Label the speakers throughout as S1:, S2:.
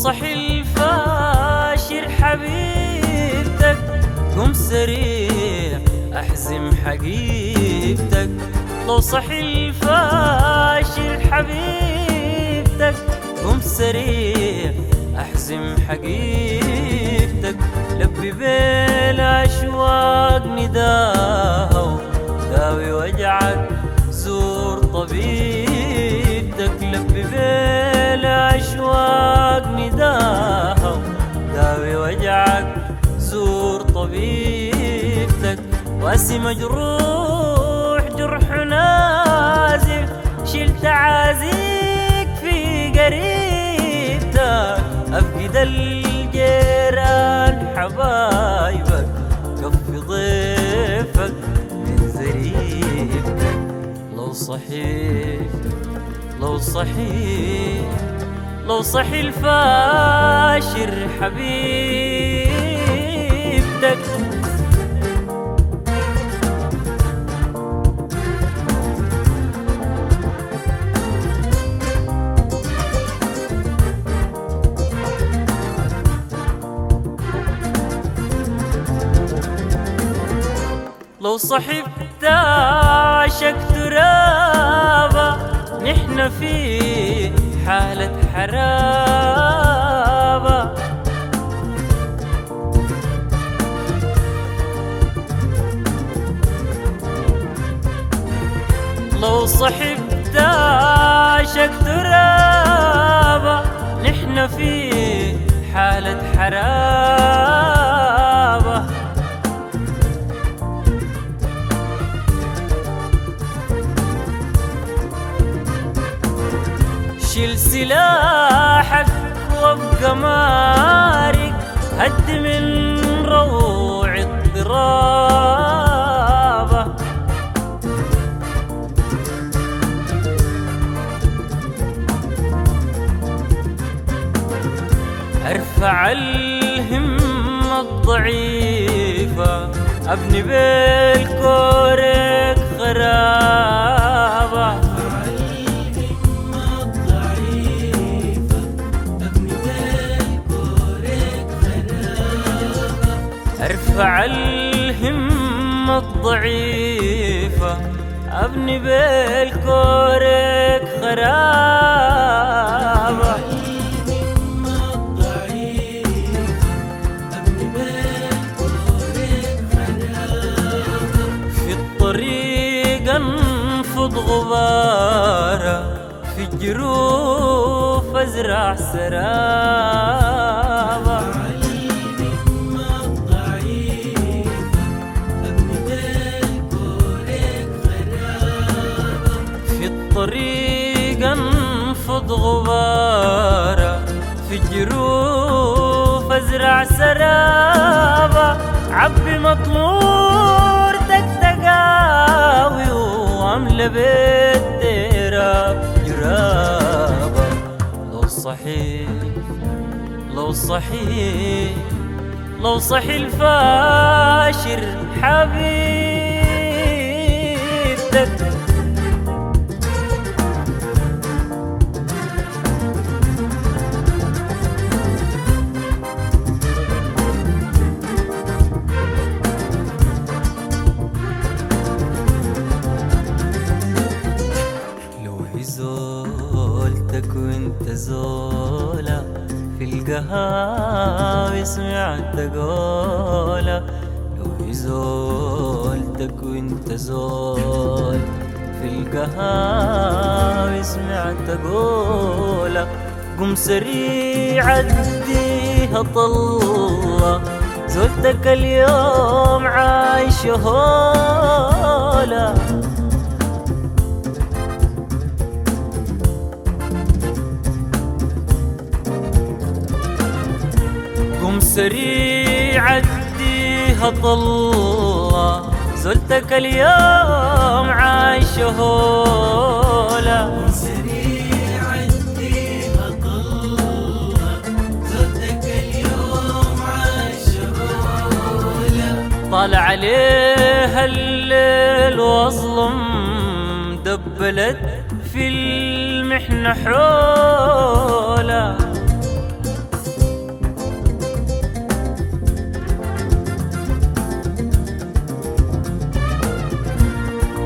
S1: صحي الفاشر حبيبتك قم سريع احزم حقيبتك. لو صحي الفاشر حبيبتك قم سريع احزم حقيبتك. لبي بالاشواق نداها داوي وجعك زور طبيبتك. لبي بالاشواق نداها داوي وجعك زور طبيبتك. واسي مجروح جرح نازف شلت عازيك في قريبتك. افقد الجيران حبايبك كفي ضيفك من زريبتك. لو صحيح لو صحيح لو صحي الفاشر حبيبتك. لو صحبت عاشق ترابة نحن في حالة حرابة. لو صحبت عاشق ترابة نحن في حالة حرابة. شيل سلاحك وابقى مارق هد من روع الضرابة. ارفع الهمة الضعيفة ابني بالكورك خرابة. ارفع الهمة الضعيفة ابني بالكورك خرابة. في الطريق انفض غبارة في الجروف ازرع سرابة. طريق انفض غبارة في الجروف ازرع سرابة. عبي مطمورتك تقاوي واملى بالتراب جرابة. لو صحيح لو صحيح لو صحي الفاشر حبيبتك. زولتك وانت زولة في القهاوي سمعت قولة. لو زولتك وانت زول في القهاوي سمعت قولة. قم سريع عديها طلة زولتك اليوم عايشة هولة. قم سريع عديها طلة زولتك اليوم عايشة هولة. قم سريع عديها طلة زولتك اليوم عايشة هولة. طال عليها الليل واظلم دبلت في المحنة حولة.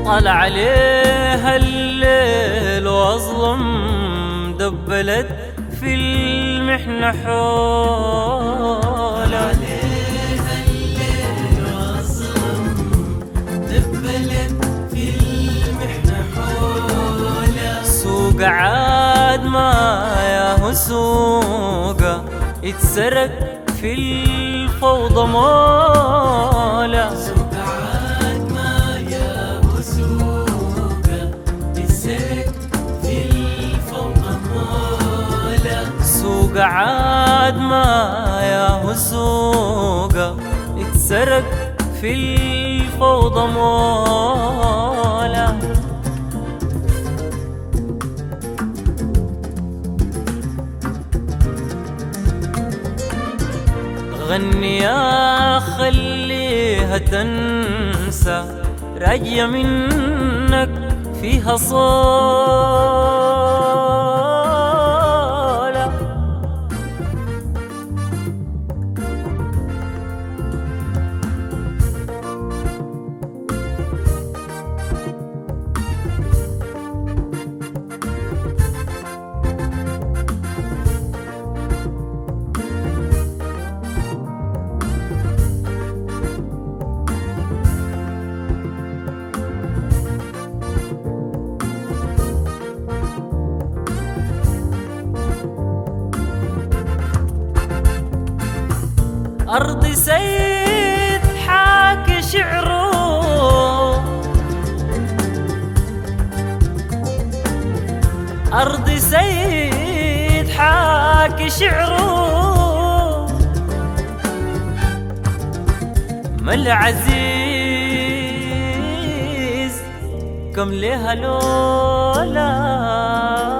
S1: طال عليها الليل وأظلم دبلت في المحنة حوله،
S2: عليها الليل وأظلم دبلت في المحنة حوله.
S1: سوق عاد ما ياهو سوقه اتسرق في الفوضى موله.
S2: سوق عاد ما ياهو سوقه اتسرق في الفوضى موله.
S1: سوق عاد ما ياهو سوقه اتسرق في الفوضى موله. غني يا خليها تنسى راجية منك فيها صولة. أرض سيد حاكي شعره، أرض سيد حاكي شعره، ما العزيز كم لها لولا.